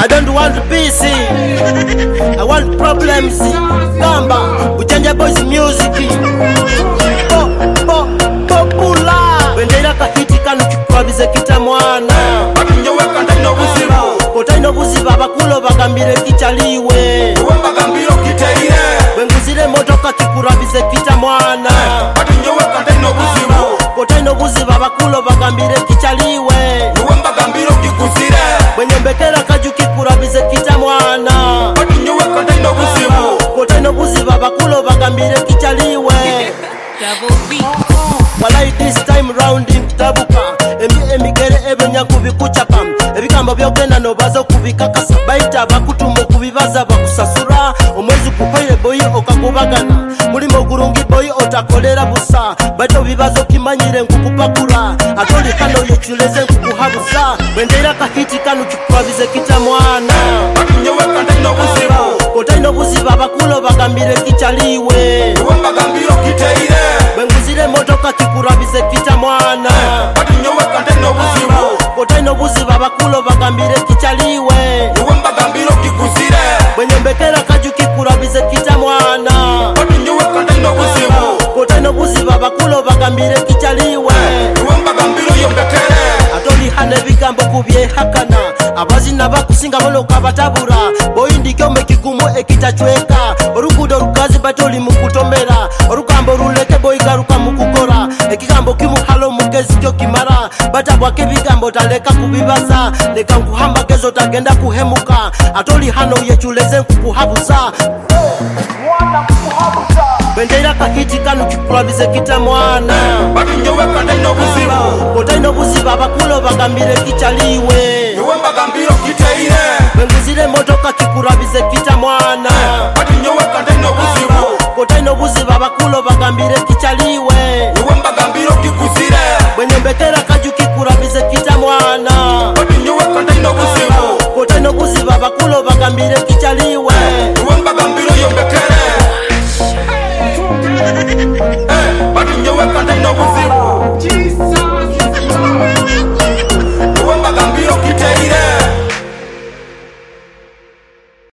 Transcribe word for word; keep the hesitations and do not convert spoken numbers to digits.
I don't want peace, I want problems. Gamba, Ujanja Boys music. Bo, bo, popular. Bendera kahiti kanu kikwabize kita mwana. Batunjeweka ndino buzibu. Kotaino buzibu abakulo bagambire kichaliwe. Uwemba gambiro kiteire. Benguzire motoka kikurabize kita mwana. Batunjeweka ndino buzibu. Kotaino buzibu abakulo bagambire kichaliwe. Uwemba gambiro kikuzire. Benyembekera kaju kikurabize kita mwana. Batunjeweka ndino buzibu. Kotaino buzibu abakulo bagambire kichaliwe. Walai this time round imtabuka Emi emigere ebenya kubikuchapa Ebikamba byogenda nobazo kubikakasa Baita bakutumo kubibaza bakusasura Omwezi kupaire boyi okakubagana Mulimo gurungi boyi otakolera busa Baito bibazo kimanyire nkukupakura Atoli kano yechuleze nkukuhabusa Bendera kahiti kanu kikwabize kita mwana Batunjeweka ndino buzibu. Kotaino buzibu abakulo bagambire kichaliwe Uwemba gambiro kiteire. Benguzire motoka kikurabize kita mwana. Batunjeweka ndino buzibu. Kotaino buzibu abakulo bagambire kichaliwe. Uwemba gambiro kikuzire. Benyembekera kaju kikurabize kita mwana. Batunjeweka ndino buzibu. Kotaino buzibu abakulo bagambire kichaliwe. Uwemba gambiro yombekere. Atoli hane bigambo kubye hakana Abazina bakusinga boloka batabura Boyindi kyome kigumu ekitachweka Orugudo rukazi batoli mukutomera Orugambo ruleke boy garuka mukukora Ekigambo kimuhalo mugezi kyo kimara Batabwake bigambo taleka kubibaza Leka nkuhamba gezo tagenda kuhemuka Atoli hano yechuleze nkukuhabuza Mwana kukuhabuza Bendera kahiti kanu kikurabize kita mwana. Batunjeweka ndino buzibu. Kotaino buzibu abakulo bagambire kichaliwe. Uwemba gambiro kiteire. Benguzire motoka kikurabize kita mwana. Batunjeweka ndino buzibu. Kotaino buzibu abakulo bagambire kichaliwe.